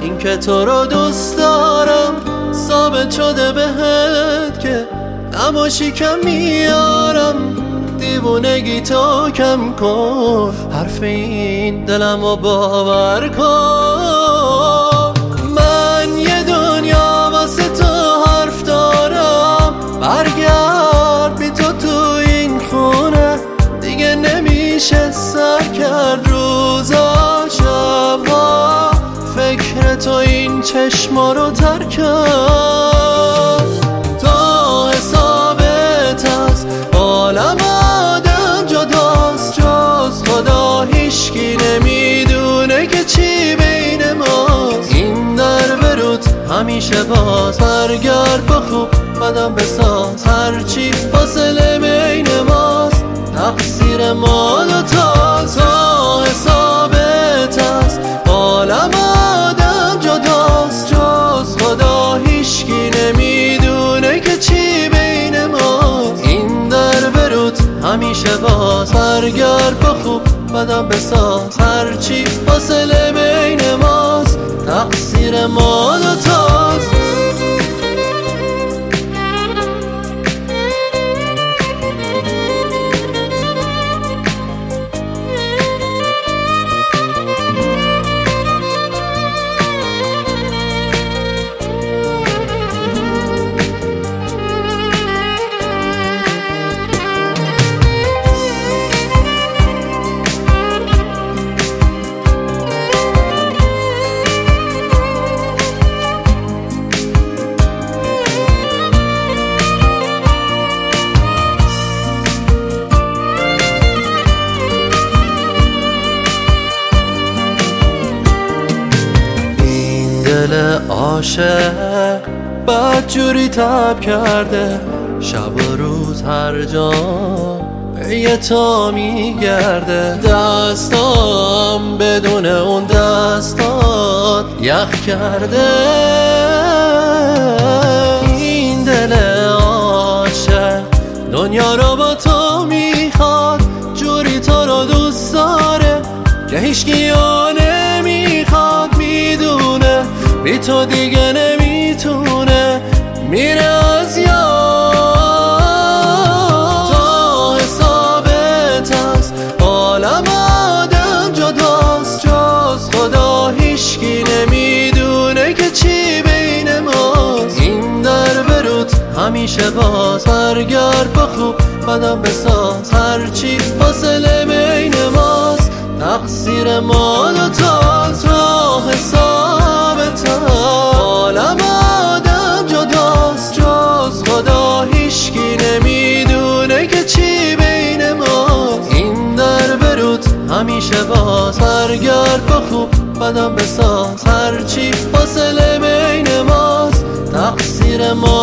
این که تو رو دوست دارم ثابت شده بهت که نباشی کم میارم. دیوونگی تو کم کن، حرف این دلم رو باور کن. من یه دنیا واسه تو حرف دارم، برگرد بی تو این خونه. دیگه نمیشه سر کرد روزا شبها، فکر تو این چشما رو ترک کرد. تا حسابت هست عالم آدم جداست، جز خدا هیچکی نمیدونه که چی بین ماست. این در بروت همیشه باز، برگرد با خوب قدم بساز. هرچی فاصله بین ماست تقصیر ما دوتاست. تا حسابت هست عالم آدم جداست، جز خدا هیچکی نمیدونه که چی بین ماست. این در بروت همیشه باز، برگرد با خوب قدم بساز. هرچی فاصله بین ماست تقصیر ما دوتاست. دل عاشق بدجوری تب کرده، شب و روز هر جا به تو میگرده. دستام بدون اون دستات یخ کرده. این دل عاشق دنیا رو با تو میخواد، جوری تو رو دوست داره که هیچکی نمیخواد. میدونه بی تو دیگه نمیتونه، میره از یاد. تا حسابت هست عالم آدم جداست، جز خدا هیچکی نمیدونه که چی بین ماست. این در بروت همیشه باز، برگرد با خوب قدم بساز. هرچی فاصله بین ماست تقصیر ما دوتاست. تا حسابت عالم آدم جداست، جز خدا هیچکی نمیدونه که چی بین ماست. این در بروت همیشه باز، برگرد با خوب قدم بساز. هرچی فاصله بین ماست تقصیر ما